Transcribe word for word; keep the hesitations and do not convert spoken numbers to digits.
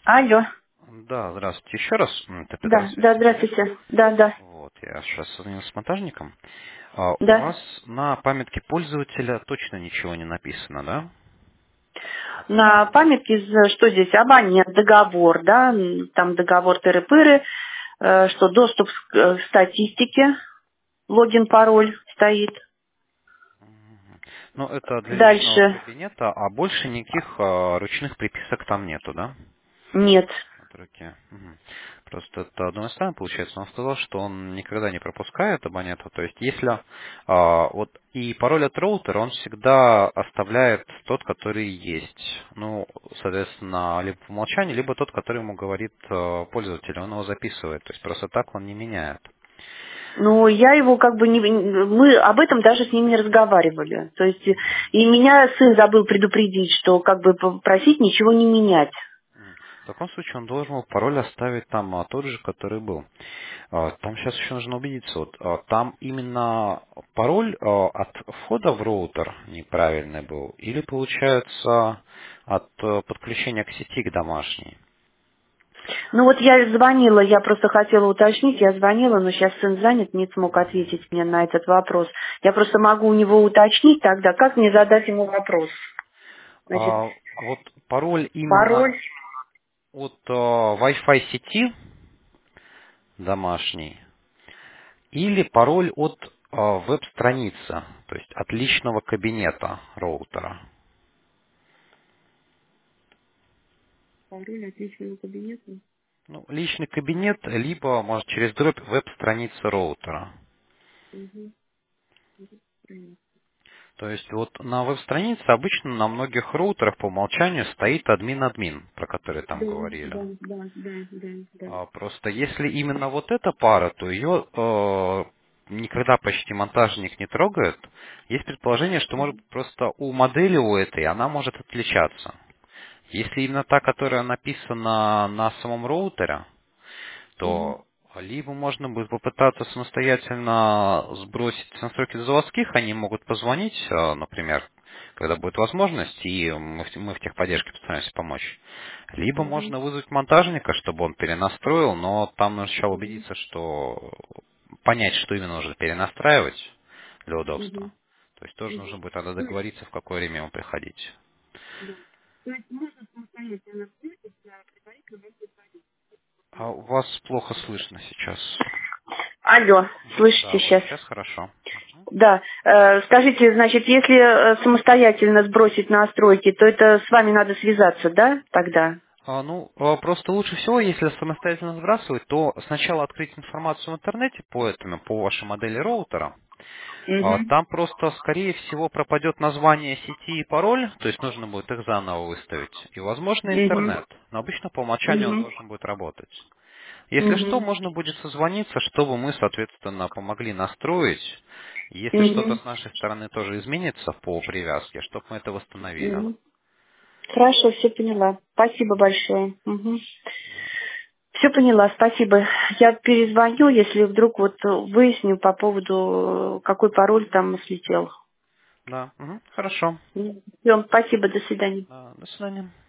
Алло. Да, здравствуйте еще раз. М, Это Да, Петросвязь да, Сергей. здравствуйте. Да, да, Вот, я сейчас созвонился с монтажником. А, у да. вас на памятке пользователя точно ничего не написано, да? На памятке, з- что здесь, абонент, договор, да, м, там договор тыры-пыры, э, что доступ к э, статистике, логин, пароль стоит. Ну, это для личного Дальше кабинета, а больше никаких а, ручных приписок там нету, да? нет. От руки. Мгм. Просто это одной стороны получается. Он сказал, что он никогда не пропускает абонентов. То есть, если а, вот и пароль от роутера он всегда оставляет тот, который есть. Ну, соответственно, либо по умолчанию, либо тот, который ему говорит а, пользователь, он его записывает. То есть просто так он не меняет. Ну, я его как бы не... Мы об этом даже с ним не разговаривали. То есть, и меня сын забыл предупредить, что как бы попросить ничего не менять. М. В таком случае он должен был пароль оставить там а, тот же, который был. А, Там сейчас еще нужно убедиться, вот а, там именно пароль а, от входа в роутер неправильный был, или получается от э, подключения к сети к домашней. Ну вот я звонила, я просто хотела уточнить, я звонила, но сейчас сын занят, не смог ответить мне на этот вопрос. Я просто могу у него уточнить тогда, как мне задать ему вопрос. Значит, А, вот пароль именно пароль. от э, Wi-Fi сети домашней или пароль от э, веб-страницы, то есть от личного кабинета роутера. Пароль от личного кабинета. Ну, личный кабинет, либо, может, через дробь веб-страницы роутера. Мгм. То есть вот на веб-странице обычно на многих роутерах по умолчанию стоит админ-админ, про который там Да, говорили. да, да, да, да, да. А Просто если именно вот эта пара, то ее э, никогда почти монтажник не трогает. Есть предположение, что может быть просто у модели у этой она может отличаться. Если именно та, которая написана на самом роутере, Мгм. то либо можно будет попытаться самостоятельно сбросить настройки заводских, они могут позвонить, э, например, когда будет возможность, и мы в, мы в техподдержке постараемся помочь. Либо Мгм. можно вызвать монтажника, чтобы он перенастроил, но там нужно сначала Мгм. убедиться, что понять, что именно нужно перенастраивать для удобства. Мгм. То есть тоже нужно Мгм. будет тогда То есть, договориться, в какое время ему приходить. да. То есть можно самостоятельно включить. А у вас плохо слышно сейчас. Алло, Да, слышите вот сейчас? сейчас хорошо. Да. Э, скажите, значит, если э, самостоятельно сбросить настройки, то это с вами надо связаться, да, тогда? А, ну, а, просто лучше всего, если самостоятельно сбрасывать, то сначала открыть информацию в интернете по этому, по вашей модели роутера. А, Угу. Там просто, скорее всего, пропадет название сети и пароль, то есть нужно будет их заново выставить. И, возможно, Угу. интернет. Но обычно по умолчанию он Угу. должен будет работать. Если что, Угу. можно будет созвониться, чтобы мы, соответственно, помогли настроить. Если что-то Угу. с нашей стороны тоже изменится по привязке, чтобы мы это восстановили. Угу. Хорошо, все поняла. Спасибо большое. Угу. Все поняла, спасибо. Я перезвоню, если вдруг вот э, выясню по поводу, э, какой пароль там слетел. Да, мгм, хорошо. Все, спасибо, до свидания. Да, до свидания.